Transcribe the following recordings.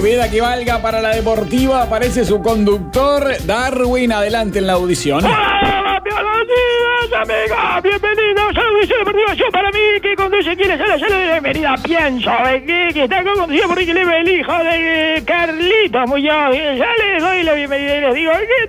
Primera que valga para la deportiva, aparece su conductor, Darwin, adelante en la audición. ¡Hola, bienvenidos, amigos! Bienvenidos a la audición deportiva. Yo, para mí, que conduce quiere ser la bienvenida. Pienso que está conducido por Ricky Leve, el hijo de Carlitos Muñoz. Ya les doy la bienvenida y les digo, ¿qué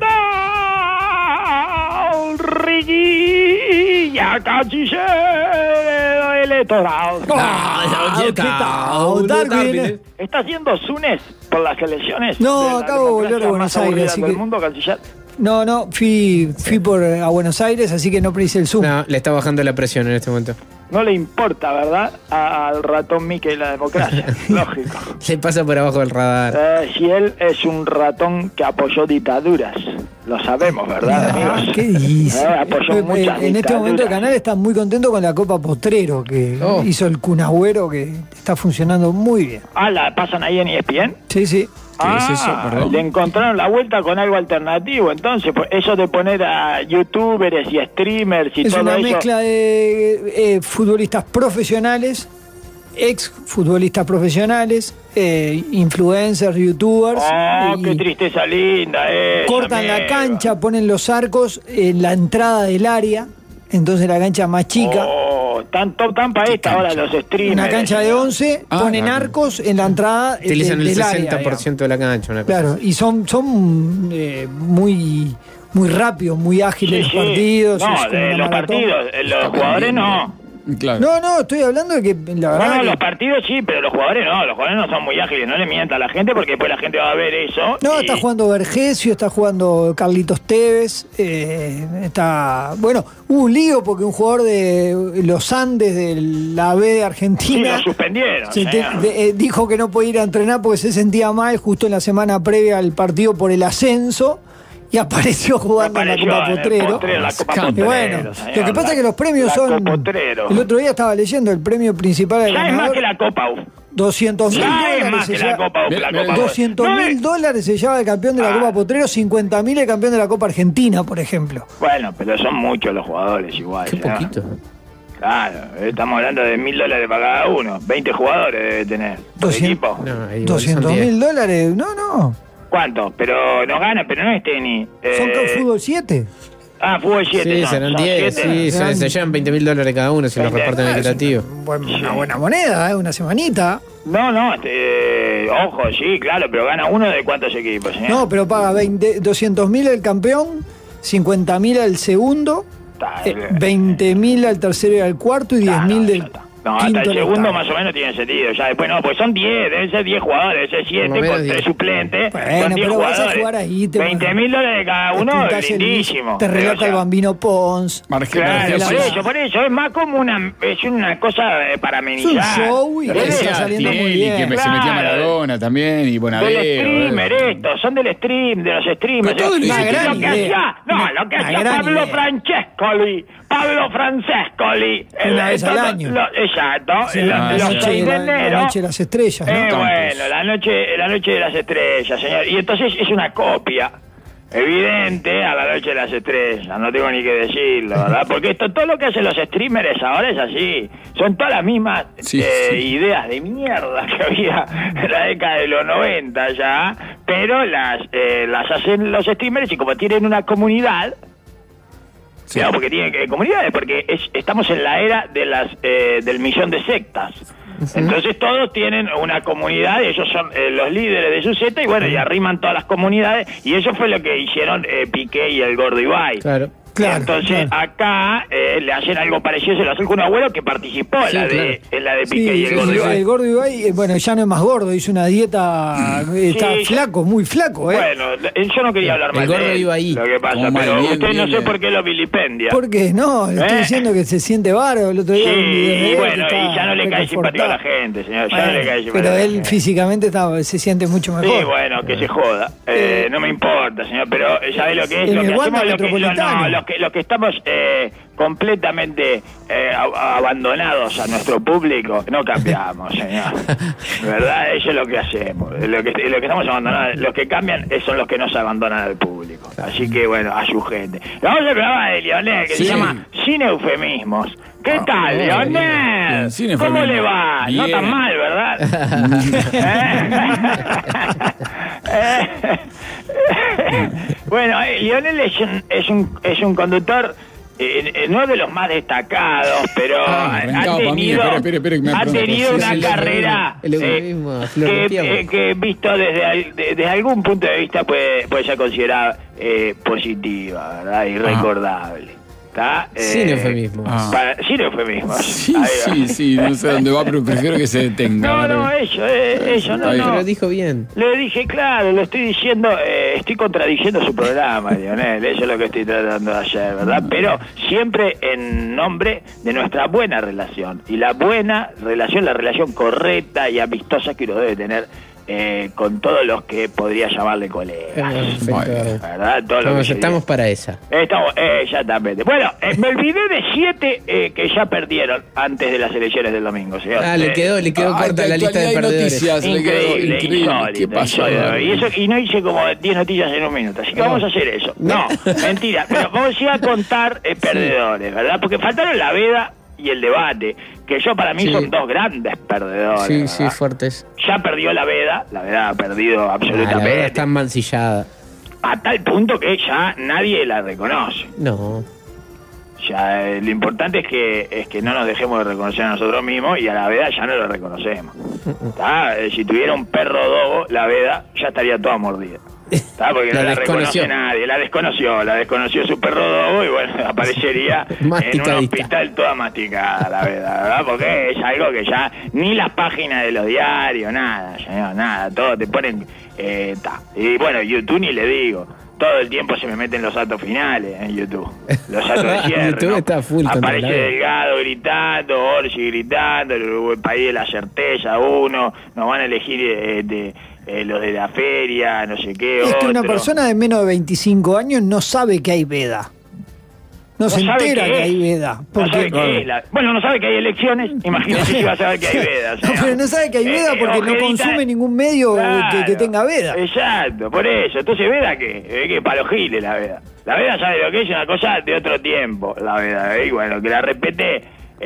tal, Ricky? Ya casi se electoral. ¿Qué tal, Darwin? ¿Está haciendo Zunes por las elecciones? No, acabo de volver de Buenos Aires, así que... del mundo, canciller. No, fui a Buenos Aires, así que no hice el Zoom. No, le está bajando la presión en este momento. No le importa, ¿verdad? Al ratón Mickey la democracia. Lógico. Se pasa por abajo del radar. Si él es un ratón que apoyó dictaduras. Lo sabemos, ¿verdad, amigos? ¿Qué dice? Apoyó muchas en este momento el canal está muy contento con la Copa Potrero que hizo el Kun Agüero, que está funcionando muy bien. ¿La pasan ahí en ESPN? Sí. ¿Qué es eso? Perdón. Le encontraron la vuelta con algo alternativo. Entonces, pues, eso de poner a youtubers y streamers y es todo eso. Es una mezcla de futbolistas profesionales, ex futbolistas profesionales, influencers, youtubers. ¡Qué tristeza linda! Cortan la cancha, ponen los arcos en la entrada del área, entonces la cancha más chica. Tan para esta ahora los streamers. Una cancha de 11, ponen arcos en la entrada utilizan del el 60% área, de la cancha. Una cosa claro, así. y son muy rápidos, muy ágiles los partidos. No, los partidos, los jugadores no. Claro. No, estoy hablando de que la verdad. No, los partidos sí, pero los jugadores no son muy ágiles, no le mientan a la gente porque después la gente va a ver eso. No, está jugando Vergesio, está jugando Carlitos Tevez, hubo un lío porque un jugador de los Andes de la B de Argentina lo suspendieron. Dijo que no podía ir a entrenar porque se sentía mal justo en la semana previa al partido por el ascenso. Y apareció jugando en la Copa Potrero. Y bueno, lo que pasa es que los premios son... El otro día estaba leyendo el premio principal del ganador. Ya es más que la Copa UF. $200.000 se lleva el campeón de la Copa Potrero, 50.000 el campeón de la Copa Argentina, por ejemplo. Bueno, pero son muchos los jugadores igual. Qué poquito. Claro, estamos hablando de $1.000 para cada uno. 20 jugadores debe tener. ¿Equipo? No, $200.000, no. ¿Cuánto? Pero no gana, pero no es tenis. ¿Son fútbol 7? Fútbol 7. Sí, serán 10, sí, se llevan $20.000 cada uno si los reparten equitativo. Una buena moneda, una semanita. No, ojo, sí, claro, pero gana uno de cuántos equipos, señor. No, pero paga 200.000 el campeón, 50.000 al segundo, 20.000 al tercero y al cuarto y 10.000 del No, hasta el segundo más o menos tiene sentido. Ya después no, pues son 10, deben ser 10 jugadores, debe ser 7 con 3 suplentes. Bueno, son 10 pero jugadores. vas a jugar ahí. $20.000 de cada uno, lindísimo. Te relata el Bambino Pons. Claro, por eso, es más como una cosa para amenizar. Es un show y está saliendo muy bien. Que se metía Maradona también y Bonadeo. Del streamer estos, son del stream, de los streamers. Pero todo lo que hacía Pablo Francescoli. Una vez al año. Exacto. Sí, los 6 de enero. La noche de las estrellas, ¿no? Bueno, la noche de las estrellas, señor. Y entonces es una copia evidente a la noche de las estrellas. No tengo ni que decirlo, ¿verdad? Porque todo lo que hacen los streamers ahora es así. Son todas las mismas ideas de mierda que había en la década de los 90 ya. Pero las hacen los streamers y como tienen una comunidad... Sí. No, porque tienen comunidades, porque estamos en la era de del millón de sectas. Entonces todos tienen una comunidad, ellos son los líderes de su secta y bueno, y arriman todas las comunidades y eso fue lo que hicieron Piqué y el Gordo Ibai. Claro. Entonces acá le hacen algo parecido, se lo hace con un abuelo que participó en la de Piqué y el Gordo Ibai. El Gordo Ibai, bueno, ya no es más gordo, hizo una dieta, está flaco, muy flaco, Bueno, yo no quería hablar mal de él. El Gordo Ibai. Lo que pasa, pero usted no sé por qué lo vilipendia. ¿Por qué? No, estoy diciendo que se siente bárbaro el otro día. Y bueno, y ya no le cae simpático a la gente, señor, ya no le cae simpático. Pero él físicamente se siente mucho mejor. Sí, bueno, que se joda. No me importa, señor, pero ¿sabe lo que es? En Lo que el Wanda hacemos, Metropolitano. los que estamos completamente abandonados a nuestro público, no cambiamos, señor. ¿Verdad? Eso es lo que hacemos. Lo que estamos abandonados, los que cambian son los que nos abandonan al público. Así que, bueno, a su gente. Vamos al programa de Lionel, que se llama Sin Eufemismos. ¿Qué tal, Leonel? ¿Cómo le va? Bien. No tan mal, ¿verdad? Bueno, Leonel es un conductor no de los más destacados, pero ha tenido una carrera que visto desde algún punto de vista puede ser considerada positiva, ¿verdad? Y recordable. Sin eufemismo. Sin eufemismo. Sí, no sé dónde va, pero prefiero que se detenga. No, eso, no. Pero lo dijo bien. Le dije, claro, lo estoy diciendo, estoy contradiciendo su programa, Lionel, eso es lo que estoy tratando de hacer, ¿verdad? Pero siempre en nombre de nuestra buena relación. Y la buena relación, la relación correcta y amistosa que uno debe tener con todos los que podría llamarle colegas. ¿Verdad? Estamos para esa. Estamos, exactamente. Bueno, me olvidé de 7 que ya perdieron antes de las elecciones del domingo, señor. Le quedó corta la lista de perdedores. Increíble. ¿Qué pasó? Y no hice como 10 noticias en un minuto, así que vamos a hacer eso. No, mentira, pero vamos a ir a contar perdedores, ¿verdad? Porque faltaron la veda y el debate, que para mí son dos grandes perdedores. Sí, fuertes. Ya perdió la veda ha perdido absolutamente. La veda está mancillada. A tal punto que ya nadie la reconoce. No. Ya lo importante es que no nos dejemos de reconocer a nosotros mismos, y a la veda ya no lo reconocemos. Si tuviera un perro dogo, la veda ya estaría toda mordida. Porque no la reconoce nadie, la desconoció su perro dogo, y bueno, aparecería en un hospital toda masticada, la verdad, porque es algo que ya ni las páginas de los diarios, nada, señor, nada, todo te ponen, y bueno, YouTube ni le digo. Todo el tiempo se me meten los actos finales en YouTube. Los actos de cierre. YouTube está full. Aparece Delgado gritando, Orsi gritando, el país de la certeza, nos van a elegir los de la feria, no sé qué. Es que una persona de menos de 25 años no sabe que hay veda. No se entera que hay veda. Porque no sabe que hay elecciones. Imagínese si va a saber que hay veda. Pero no sabe que hay veda porque no consume ningún medio que tenga veda. Exacto, por eso. Entonces, ¿veda qué? Que para los giles la veda. La veda sabe lo que es, una cosa de otro tiempo, la veda. Y bueno, que la respete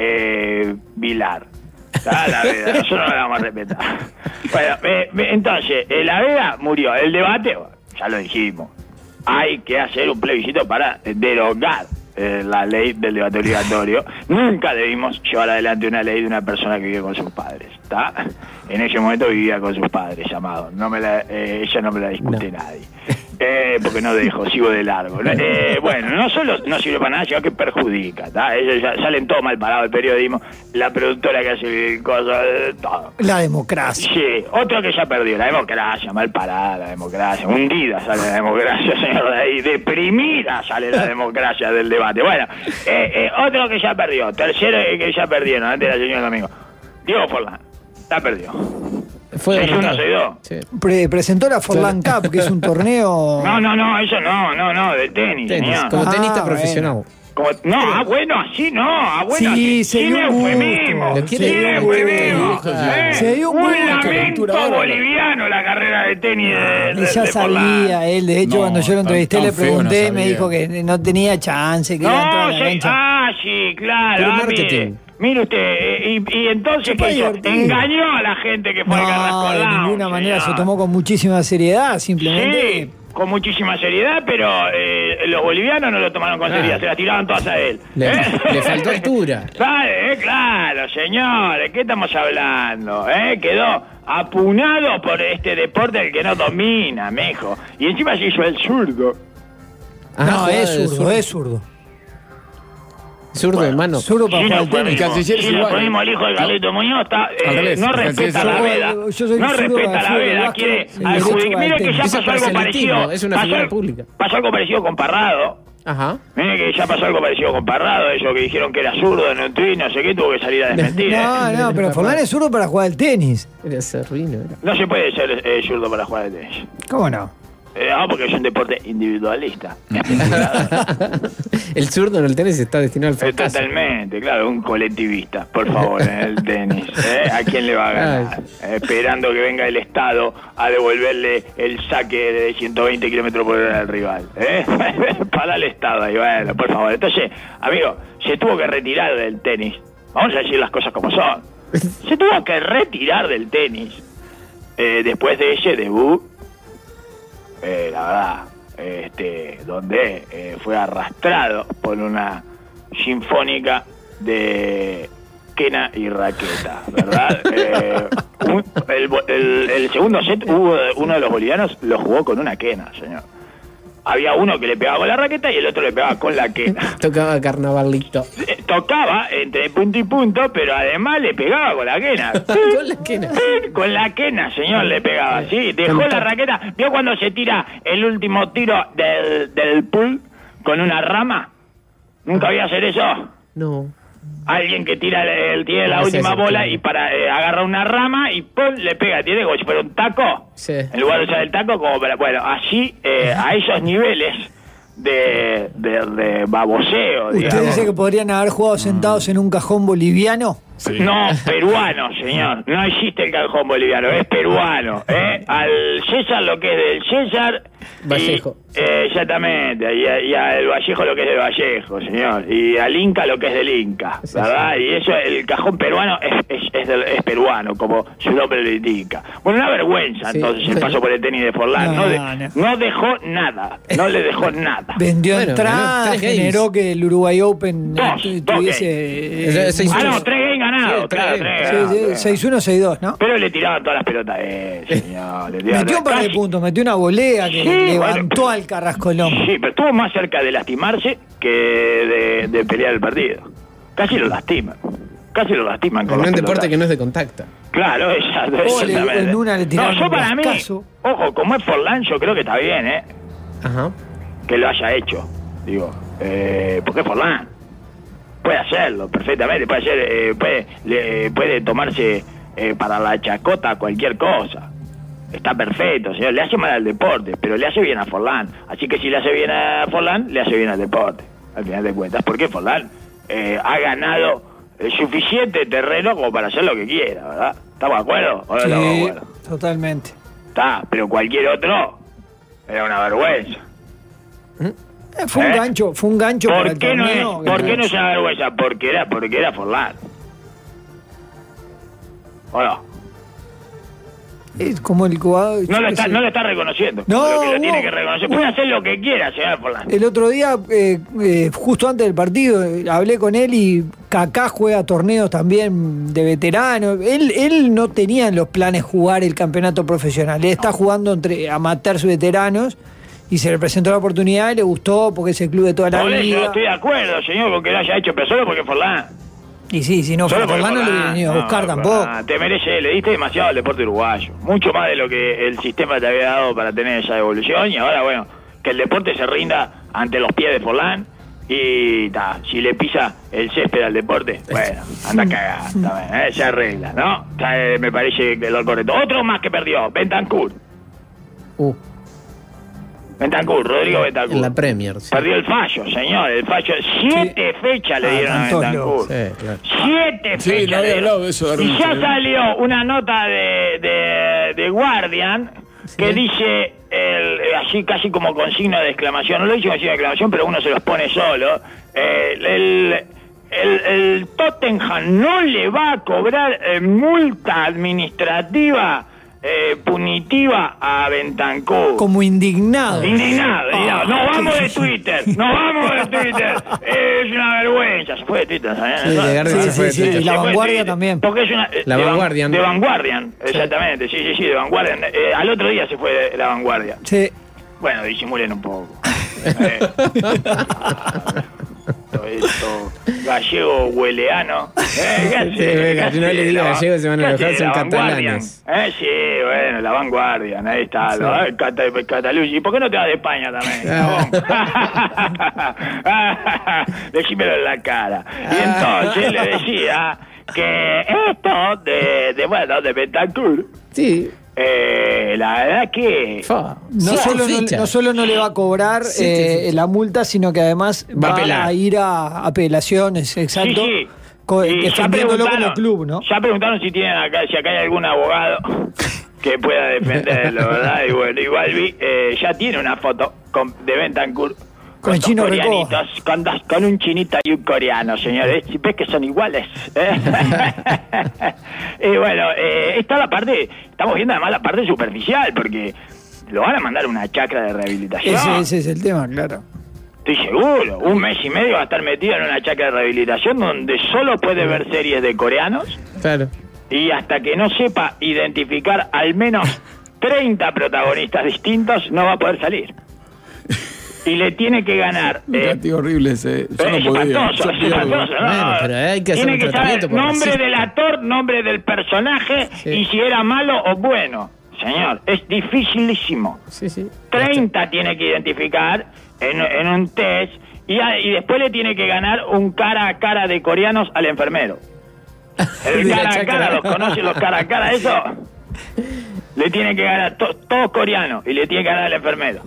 Vilar. La veda, nosotros no la vamos a respetar. Bueno, entonces, la veda murió. El debate, ya lo dijimos. Hay que hacer un plebiscito para derogar la ley del debate obligatorio. Nunca debimos llevar adelante una ley de una persona que vive con sus padres, ¿está? En ese momento vivía con sus padres, Amado. Ella no me la discute nadie. Porque no dejo, sigo de largo. Bueno, no solo no sirve para nada, sino que perjudica, ¿está? Ellos ya salen todo mal parado el periodismo, la productora que hace cosas, todo. La democracia. Sí, otro que ya perdió, la democracia, mal parada la democracia, hundida sale la democracia, señor, de ahí, deprimida sale la democracia del debate. Bueno, otro que ya perdió, tercero que ya perdieron, antes de la señora Domingo, Diego Forlán, la perdió. Fue 6-1, 6-2. Sí. Presentó la Forlán Cup, que es un torneo. No, eso no, de tenis. Como tenista profesional. Bueno, así no. Bueno, sí, sin eufemismo. Se dio un lamento boliviano la carrera de tenis de ya sabía él, de hecho, cuando yo lo entrevisté le pregunté, me dijo que no tenía chance, que era toda la cancha. Sí, claro. Pero marketing. Mire usted, y entonces engañó a la gente que fue al Carrasco Lounge. De ninguna manera, se tomó con muchísima seriedad, simplemente. Sí, con muchísima seriedad, pero los bolivianos no lo tomaron con seriedad, se la tiraron todas a él. Le faltó altura. Claro, señores, ¿qué estamos hablando? Quedó apunado por este deporte el que no domina, mejo. Y encima se hizo el zurdo. No, es zurdo. Zurdo, hermano. Zurdo para jugar al tenis. Si lo ponemos al hijo de Carlito Muñoz, no respeta la veda. No respeta la veda. Quiere adjudicar. Mire que ya pasó algo parecido. Es una figura pública. Pasó algo parecido con Parrado. Ajá. Mire que ya pasó algo parecido con Parrado. Ellos que dijeron que era zurdo en un tuit, no sé qué, tuvo que salir a desmentir. No, pero Forlán es zurdo para jugar al tenis. Era serrino. No se puede ser zurdo para jugar al tenis. ¿Cómo no? Porque es un deporte individualista. El zurdo en el tenis está destinado al fracaso. Totalmente, claro, un colectivista, por favor, en el tenis. ¿A quién le va a ganar? Esperando que venga el Estado a devolverle el saque de 120 kilómetros por hora al rival. Para el Estado ahí, bueno, por favor. Entonces, amigo, se tuvo que retirar del tenis. Vamos a decir las cosas como son. Se tuvo que retirar del tenis después de ese debut, la verdad, donde fue arrastrado por una sinfónica de quena y raqueta, ¿verdad? El segundo set, uno de los bolivianos lo jugó con una quena, señor. Había uno que le pegaba con la raqueta y el otro le pegaba con la quena. Tocaba carnavalito. Tocaba entre punto y punto, pero además le pegaba con la quena. ¿Con la quena? Con la quena, señor, le pegaba. Sí, dejó la raqueta. ¿Vio cuando se tira el último tiro del pool con una rama? ¿Nunca había hacer eso? No. Alguien que tira la última bola y para agarra una rama y ¡pum! Le pega, tiene como si fuera un taco. Sí. En lugar de usar el taco como para... Bueno, así, a esos niveles de baboseo, ¿Usted digamos. dice que podrían haber jugado sentados en un cajón boliviano? Sí. No, peruano, señor. No existe el cajón boliviano, es peruano. Al César lo que es del César. Vallejo. Exactamente. Y al Vallejo lo que es del Vallejo, señor. Y al Inca lo que es del Inca, ¿verdad? Sí. Y eso, el cajón peruano es peruano, como su nombre lo indica. Bueno, una vergüenza, sí. Entonces, el paso por el tenis de Forlán. No dejó nada. No le dejó nada. Vendió entradas, generó que el Uruguay Open tuviese... 3 games ganados, claro, 6-1, 6-2, ¿no? Pero le tiraban todas las pelotas señor. Metió un par de puntos, metió una volea que levantó al Carrascolón. Sí, pero estuvo más cerca de lastimarse que de pelear el partido. Casi lo lastiman. En un deporte que no es de contacto. Claro, exactamente. En una le tiraron yo para mí, cascazo. Ojo, como es Forlán, yo creo que está bien, Ajá. Que lo haya hecho, digo. Porque es Forlán. Puede hacerlo perfectamente, puede tomarse para la chacota cualquier cosa. Está perfecto, señor. Le hace mal al deporte, pero le hace bien a Forlán. Así que si le hace bien a Forlán, le hace bien al deporte, al final de cuentas. Porque Forlán ha ganado suficiente terreno como para hacer lo que quiera, ¿verdad? ¿Estamos de acuerdo? ¿O no estamos de acuerdo? Totalmente. Está, pero cualquier otro era una vergüenza. Fue un gancho para el torneo. ¿Por qué no es una vergüenza? Porque era Forlán. ¿O no? Es como el jugador. No lo está reconociendo. No, lo que lo tiene que reconocer. Puede hacer lo que quiera, señor Forlán. El otro día, justo antes del partido, hablé con él y Kaká juega torneos también de veteranos. Él no tenía en los planes jugar el campeonato profesional. Él está jugando entre amateurs y veteranos. Y se le presentó la oportunidad y le gustó porque es el club de toda la vida. Yo estoy de acuerdo, señor, con que lo haya hecho, pero solo porque Forlán. Y sí, si no fuera Forlán no lo hubiera venido a buscar tampoco. Te merece, le diste demasiado al deporte uruguayo. Mucho más de lo que el sistema te había dado para tener esa evolución. Y ahora, bueno, que el deporte se rinda ante los pies de Forlán. Y si le pisa el césped al deporte, bueno, anda a cagar también, se arregla, ¿no? Me parece que lo correcto. Otro más que perdió, Bentancur. Rodrigo Bentancur. En la Premier, sí. Perdió el fallo, señor. El fallo. 7 fechas le dieron a Bentancur. Sí, claro. 7 fechas. No había hablado de eso. Y ya salió una nota de Guardian que dice, así casi como con signo de exclamación. No lo dice con signo de exclamación, pero uno se los pone solo. El Tottenham no le va a cobrar multa administrativa punitiva a Bentancur. Como indignado. Nos vamos de Twitter. Es una vergüenza. Se fue de Twitter, ¿sabes? Sí, de Guardian se fue de Twitter. Y La Vanguardia también. Porque es una... La Vanguardia. De Vanguardia, exactamente. Sí, de Vanguardia. Al otro día se fue de La Vanguardia. Sí. Bueno, disimulen un poco. Esto gallego hueleano. Venga, si no le digo gallego se van a enojar, son catalanes. Sí, bueno, La Vanguardia, ahí está. Sí. Cataluña. ¿Y por qué no te vas de España también? Decímelo en la cara. Y entonces le decía que esto de Bentancur. Sí. La verdad que... No solo no le va a cobrar la multa, sino que además va a ir a apelaciones, exacto. Sí. Defendiéndolo como club, ¿no? Ya preguntaron si acá hay algún abogado que pueda defenderlo, ¿verdad? Y bueno, igual ya tiene una foto de Bentancur con el chino coreanitos, con un chinito y un coreano, señores. ¿Ves que son iguales? Y bueno, está la parte, estamos viendo además la parte superficial, porque lo van a mandar a una chacra de rehabilitación. Ese es el tema, claro. Estoy seguro, 1 mes y medio va a estar metido en una chacra de rehabilitación donde solo puede ver series de coreanos. Claro. Y hasta que no sepa identificar al menos 30 protagonistas distintos, no va a poder salir. Y le tiene que ganar. Castigo horrible ese. Yo no podía. Es espantoso, ¿no? Bueno, pero hay que hacer tiene un que saber nombre racismo. del actor, nombre del personaje y si era malo o bueno. Señor, es dificilísimo. Sí. 30 tiene que identificar en un test y después le tiene que ganar un cara a cara de coreanos al enfermero. El cara a cara, ¿los conoce los cara a cara? Eso le tiene que ganar todos coreanos y le tiene que ganar al enfermero.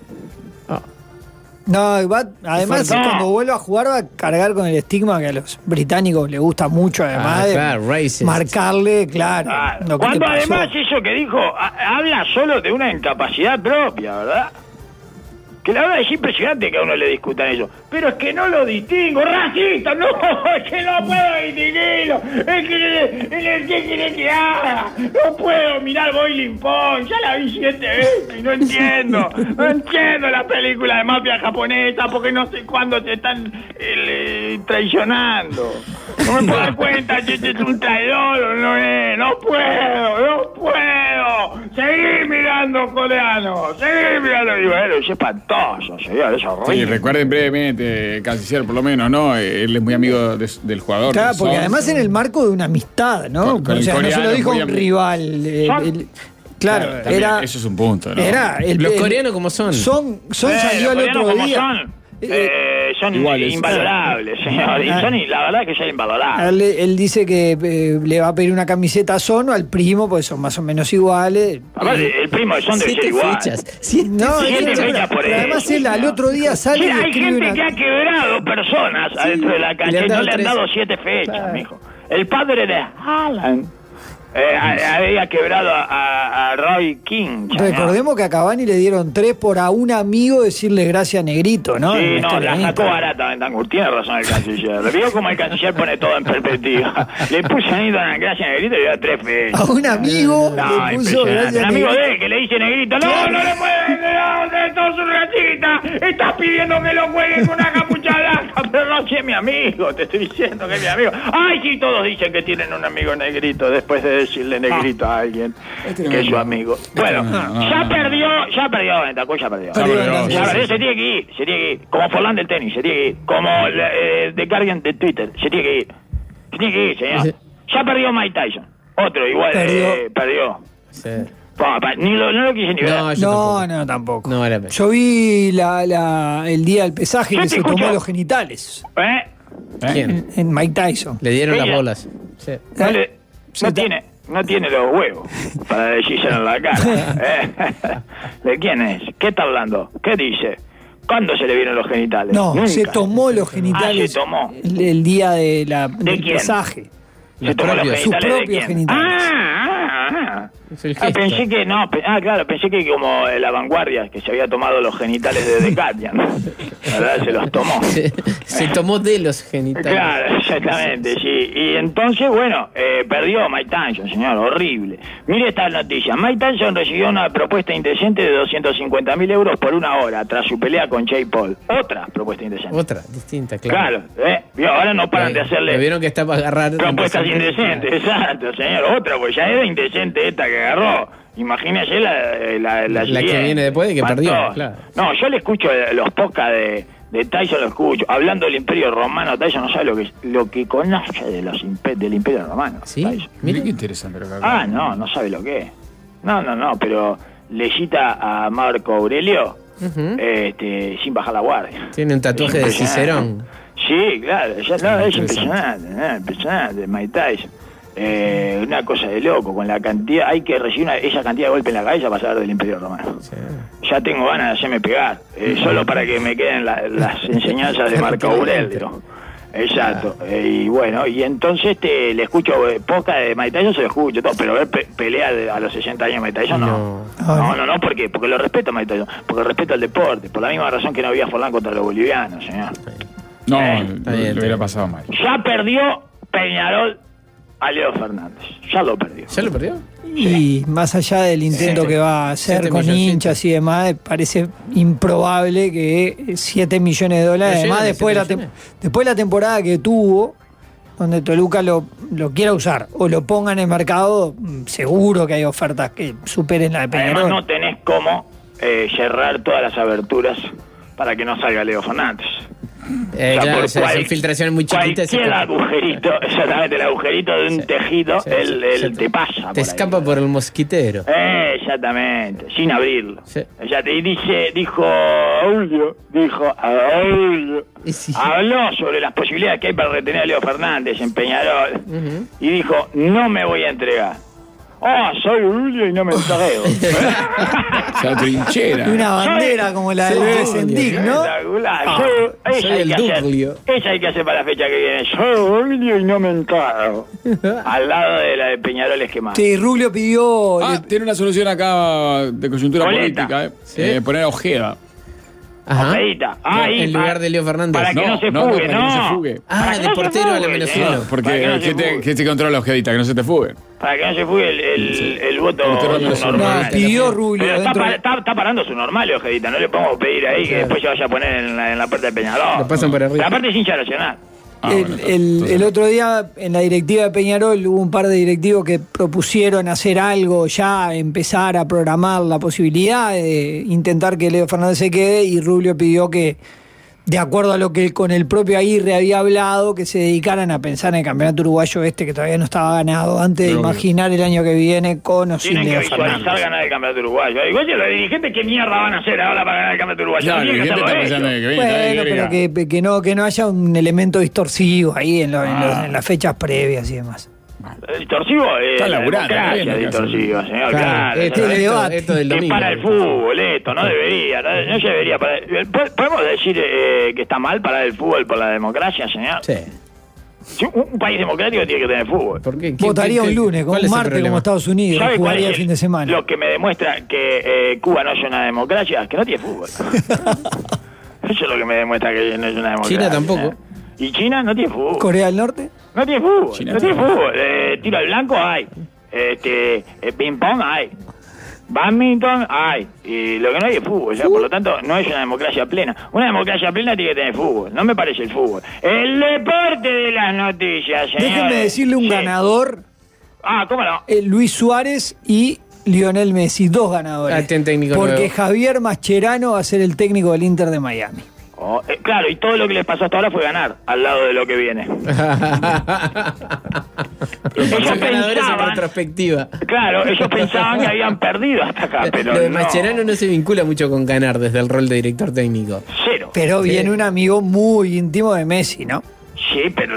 No, además cuando vuelva a jugar va a cargar con el estigma que a los británicos les gusta mucho, además de marcarle, claro. Cuando además eso que dijo, habla solo de una incapacidad propia, ¿verdad? Que la verdad es impresionante que a uno le discutan eso. Pero es que no lo distingo, racista, no, es que no puedo distinguirlo. Es que ¿qué quiere que haga? No puedo mirar Boiling Point, ya la vi 7 veces y no entiendo la película de mafia japonesa porque no sé cuándo te están traicionando. No me puedo dar cuenta si este es un traidor o no es. No puedo. Seguir mirando coreano, Y bueno, es espantoso, señor, es horrible. Sí, recuerden brevemente, canciller por lo menos, ¿no? Él es muy amigo del jugador. Claro, porque además en el marco de una amistad, ¿no? Con o sea, no se lo dijo un rival. Claro, era... Eso es un punto, ¿no? Los coreanos como son. Son salió el otro día. Son iguales, invalorables, señor. Y la verdad que son invalorables. Él dice que le va a pedir una camiseta a Son o al primo, porque son más o menos iguales. Aparte, el primo de Son debe ser igual. 7 fechas por eso. Además, él al otro día sale y hay gente que ha quebrado personas adentro de la cancha y no le han dado 7 fechas, mijo. El padre de Alan había quebrado a Roy King. Recordemos que a Cavani le dieron 3 por a un amigo decirle gracias Negrito, ¿no? Sí, la sacó barata Bentancur. Tiene razón el canciller. Vio como el canciller pone todo en perspectiva. Le puso a gracias Negrito y le dio 3 fechas. A un amigo le puso gracias un amigo Negrito. de él que le dice Negrito. No le puede, todo su racista. Estás pidiendo que lo cuelguen con una capucha blanca. Pero no, si es mi amigo, te estoy diciendo que es mi amigo. Ay, sí, todos dicen que tienen un amigo negrito después de decirle Negrito a alguien que es su amigo. Bueno, ya perdió Bentancur, ya perdió. Se tiene que ir, como Forlán del tenis, se tiene que ir, como The Guardian de Twitter, se tiene que ir, señor. Ya perdió Mike Tyson, otro igual, perdió. Sí. No lo quise ni ver. No, tampoco. No, yo vi el día del pesaje que se tomó los genitales. ¿Quién? En Mike Tyson. Le dieron las bolas. Sí. No tiene los huevos para decírselo en la cara. ¿De quién es? ¿Qué está hablando? ¿Qué dice? ¿Cuándo se le vieron los genitales? No, nunca. Se tomó los genitales. Se tomó. El día del quién? pesaje. ¿Se tomó los genitales de quién? Genitales. Pensé que no. Pensé que como La Vanguardia, que se había tomado los genitales de The Guardian. ¿Verdad? Se los tomó. Se tomó de los genitales. Claro, exactamente, sí. Y entonces, bueno, perdió Mike Tyson, señor, horrible. Mire esta noticia. Mike Tyson recibió una propuesta indecente de 250.000 euros por 1 hora tras su pelea con Jake Paul. Otra propuesta indecente. Otra, distinta, claro. Claro, ahora no paran de hacerle... Vieron que está para agarrar... Propuestas indecentes, exacto, señor. Otra, pues ya era indecente esta que agarró. Imagínese la que viene después de que perdió, claro. No, yo le escucho los podcasts de Tyson, lo escucho. Hablando del Imperio Romano, Tyson no sabe lo que conoce del Imperio Romano. Sí, mire qué interesante. No sabe lo que es. No, pero le cita a Marco Aurelio sin bajar la guardia. Tiene un tatuaje de Cicerón. Sí, claro, es impresionante, Mike Tyson. una cosa de loco, con la cantidad, hay que recibir esa cantidad de golpes en la cabeza para saber del Imperio Romano. Sí. Ya tengo ganas de hacerme pegar, solo para que me queden las enseñanzas de Marco Aurelio. Exacto. Y bueno, y entonces le escucho poca de Mike Tyson, se lo escucho todo, pero ver pelea a los 60 años de Mike Tyson no, porque lo respeto a Mike Tyson, porque respeto al deporte, por la misma razón que no había Forlán contra los bolivianos, señor. No, le hubiera pasado mal. Ya perdió Peñarol a Leo Fernández, ya lo perdió. ¿Ya lo perdió? Y más allá del intento que va a hacer con hinchas y demás, parece improbable que 7 millones de dólares, además después de la temporada que tuvo, donde Toluca lo quiera usar o lo ponga en el mercado, seguro que hay ofertas que superen la de Peñarol. Además no tenés cómo cerrar todas las aberturas para que no salga Leo Fernández. Esa infiltración es muy chiquita. El agujerito, exactamente, el agujerito de un tejido, él te pasa. Te escapa ahí por el mosquitero. Exactamente, sin abrirlo. Sí. Y dijo Aulio, habló sobre las posibilidades que hay para retener a Leo Fernández en Peñarol, y dijo, no me voy a entregar. Soy Julio y no me entrego. Esa trinchera. Una bandera como la de Sendik, ¿no? Soy el Duglio. Esa hay que hacer para la fecha que viene. Soy Julio y no me entrego. Al lado de la de Peñarol esquemada. Sí, Rubio pidió... tiene una solución acá de coyuntura política. Poner a Ojeda. Ojedita. En lugar de Leo Fernández. Para que no se fugue. De portero a la Venezuela. Porque ¿qué te controla la Ojedita? Que no se te fugue. Para que no se fugue el voto normal. Pidió Rubio. Está parando su normal, Ojedita. No le podemos pedir ahí que después se vaya a poner en la puerta de Peñarol. Lo pasan por arriba. La parte es hincha nacional. El otro día en la directiva de Peñarol hubo un par de directivos que propusieron hacer algo, ya empezar a programar la posibilidad de intentar que Leo Fernández se quede, y Rubio pidió que, de acuerdo a lo que con el propio Aguirre había hablado, que se dedicaran a pensar en el campeonato uruguayo que todavía no estaba ganado, antes de imaginar el año que viene con o sin Leo Fernández. Tienen que visualizar ganar el campeonato uruguayo. Digo, oye, los dirigentes, ¿qué mierda van a hacer ahora para ganar el campeonato uruguayo? Bueno, pero que no haya un elemento distorsivo ahí en las fechas previas y demás. Distorsivo está laburando, distorsivo, señor. Claro, esto del domingo. Es para el fútbol, no debería. No se debería parar. ¿Podemos decir que está mal parar el fútbol por la democracia, señor? Sí. Un país democrático tiene que tener fútbol. ¿Por qué? Votaría un lunes, con un martes como Estados Unidos, jugaría el fin de semana. Lo que me demuestra que Cuba no es una democracia es que no tiene fútbol. Eso es lo que me demuestra que no es una democracia. China tampoco. ¿Y China no tiene fútbol? ¿Corea del Norte? No tiene fútbol. China tiene fútbol. Tiro al blanco hay. Ping pong hay. Badminton hay. Y lo que no hay es fútbol. Por lo tanto, no es una democracia plena. Una democracia plena tiene que tener fútbol. No me parece el fútbol. El deporte de las noticias, señores. Déjenme decirle un ganador. ¿Cómo no? Luis Suárez y Lionel Messi, 2 ganadores. Técnico porque nuevo. Javier Mascherano va a ser el técnico del Inter de Miami. Claro, y todo lo que les pasó hasta ahora fue ganar al lado de lo que viene. Ellos ganadores en retrospectiva. Claro, ellos pensaban que habían perdido hasta acá, pero lo de Mascherano no se vincula mucho con ganar desde el rol de director técnico. Cero. Pero viene un amigo muy íntimo de Messi, ¿no? Sí, pero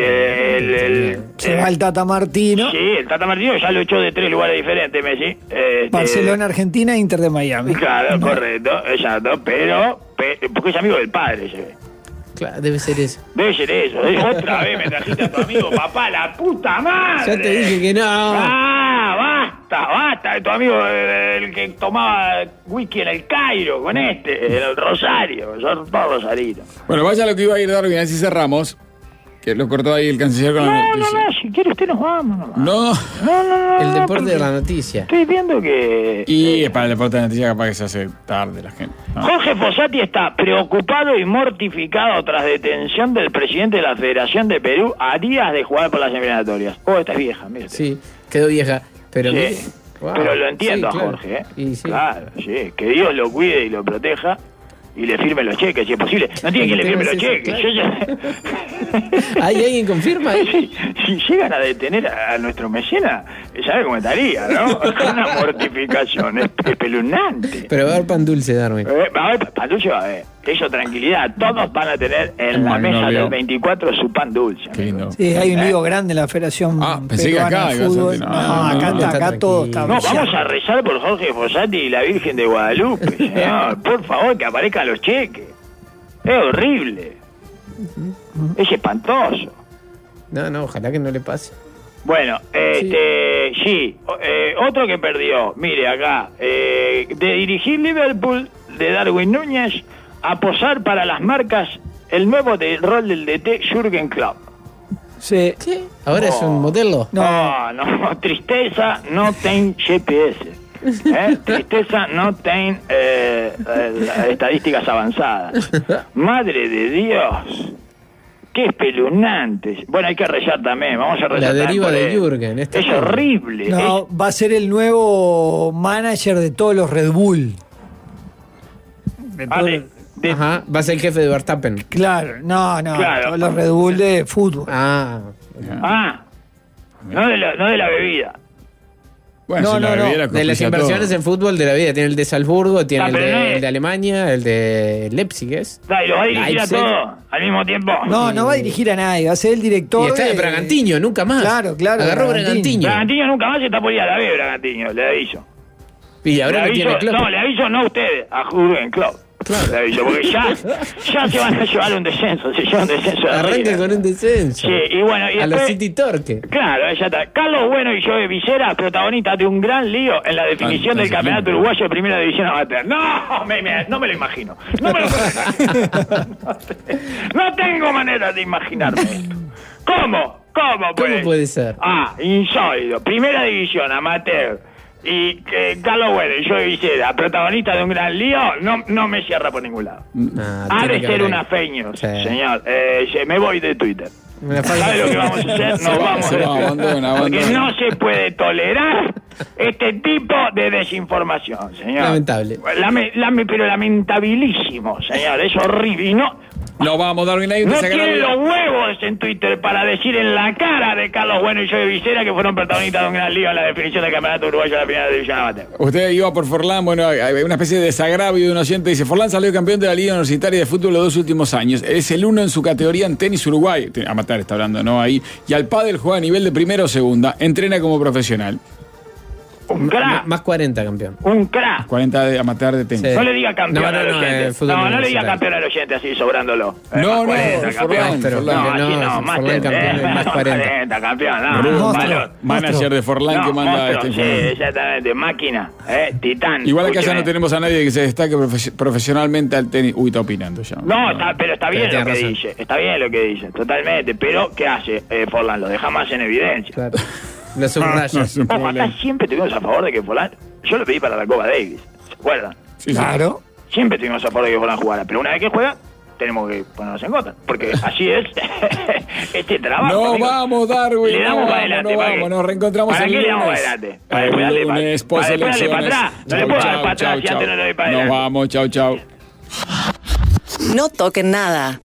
se va el Tata Martino. Sí, el Tata Martino ya lo echó de 3 lugares diferentes, Messi. Barcelona, Argentina, Inter de Miami. Claro, correcto, exacto, pero porque es amigo del padre, se ve. Claro, debe ser eso. Debe ser eso. Otra vez me trajiste a tu amigo, papá, la puta madre. Ya te dije que no. Basta de tu amigo, el que tomaba whisky en el Cairo con en el Rosario. Son todos rosaritos. Bueno, vaya lo que iba a ir Darwin, así cerramos. Que lo cortó ahí el canciller con la noticia. No, si quiere usted nos vamos nomás. No. El deporte de la noticia. Estoy viendo que... Y para el deporte de la noticia capaz que se hace tarde la gente. No. Jorge Fossati está preocupado y mortificado tras detención del presidente de la Federación de Perú a días de jugar por las eliminatorias. Esta es vieja, mire. Sí, quedó vieja. Pero, sí, pero lo entiendo a Jorge, Claro, sí. Que Dios lo cuide y lo proteja. Y le firme los cheques, si es posible. No tiene que le firme los cheques. Claro. ¿Hay alguien confirma? Si llegan a detener a nuestro mecena, ¿sabe cómo estaría, no? Una mortificación espeluznante. Pero va a haber pan dulce, Darwin. Va a haber pan dulce, va a haber. Eso, tranquilidad. Todos van a tener en la mesa del 24 su pan dulce. Sí, hay un lío grande en la Federación Peruana de Fútbol. Acá todo está. No, vamos a rezar por Jorge Fossati y la Virgen de Guadalupe, señor. Por favor, que aparezcan los cheques. Es horrible. Es espantoso. No, ojalá que no le pase. Bueno, sí. Otro que perdió, mire acá, de dirigir Liverpool, de Darwin Núñez, a posar para las marcas el nuevo rol del DT Jürgen Klopp. Sí. ¿Qué? ¿Ahora es un modelo? No, tristeza no ten GPS. Tristeza no ten estadísticas avanzadas. Madre de Dios. Qué espeluznante. Bueno, hay que rezar también. Vamos a rezar. La deriva de Jürgen. Es horrible. No, va a ser el nuevo manager de todos los Red Bull. Ajá, va a ser el jefe de Verstappen. Claro, todos los Red Bull de fútbol. No de la bebida. Bueno, no. De las inversiones en fútbol de la vida. Tiene el de Salzburgo, tiene el de Alemania, el de Leipzig, ¿es? Y los va a dirigir a todos al mismo tiempo. No va a dirigir a nadie, va a ser el director. Y está de Bragantiño, nunca más. Claro. Agarró Bragantiño. Bragantiño nunca más, se está por ir a la B, Bragantiño, le aviso. Y ahora no tiene Klopp. No, le aviso no a ustedes, a Jürgen Klopp. Claro. Le aviso, porque ya se van a llevar un descenso. Arranca con un descenso. Sí, y bueno. Y a después, los City Torque. Claro, ya está. Carlos Bueno y Joe Visera, protagonistas de un gran lío en la definición del campeonato uruguayo de primera división amateur. No me lo imagino. No tengo manera de imaginarme esto. ¿Cómo? ¿Cómo puede ser? Insólito. Primera división amateur. Y Carlos Bueno y Joe Visera, protagonista de un gran lío, no me cierra por ningún lado. Ha de ser una fake news, señor. Me voy de Twitter. ¿Sabe lo que vamos a hacer? Nos vamos de Twitter. Porque no se puede tolerar este tipo de desinformación, señor. Lamentable. Pero lamentabilísimo, señor. Es horrible. Y no vamos, Darwin. No tiene los huevos en Twitter para decir en la cara de Carlos Bueno y Joe Visera que fueron protagonistas de un gran lío en la definición del campeonato uruguayo de la primera división amateur. Usted iba por Forlán. Bueno, hay una especie de desagravio de un oyente. Dice: Forlán salió campeón de la Liga Universitaria de Fútbol los 2 últimos años. Es el uno en su categoría en tenis Uruguay. Amateur está hablando, ¿no? Ahí. Y al pádel juega a nivel de primera o segunda. Entrena como profesional. Un crack. Más 40, campeón. Un crack. 40 de amateur de tenis. Sí. No le diga campeón al oyente. No le diga campeón al oyente así, sobrándolo. No, Forlán, Forlán campeón de más 40. Campeón, manager de Forlán que manda esta información. Sí, exactamente. Máquina, titán. Igual acá ya no tenemos a nadie que se destaque profesionalmente al tenis. Uy, está opinando ya. Pero está bien lo que dice. Está bien lo que dice, totalmente. Pero, ¿qué hace Forlán? Lo deja más en evidencia. Claro. Las subrayas. Acá siempre estuvimos a favor de que Forlán. Yo lo pedí para la Copa Davis. ¿Se acuerdan? Sí, claro. Siempre estuvimos a favor de que Forlán jugara. Pero una vez que juega, tenemos que ponernos en contra. Porque así es este trabajo. No, amigo. Vamos, Darwin. Le damos para adelante. Nos reencontramos el lunes. ¿Para qué le damos para adelante? El lunes, post-elecciones. Para atrás. No le puedo dar para atrás si antes no le doy para adelante. Nos vamos, chau. No toquen nada.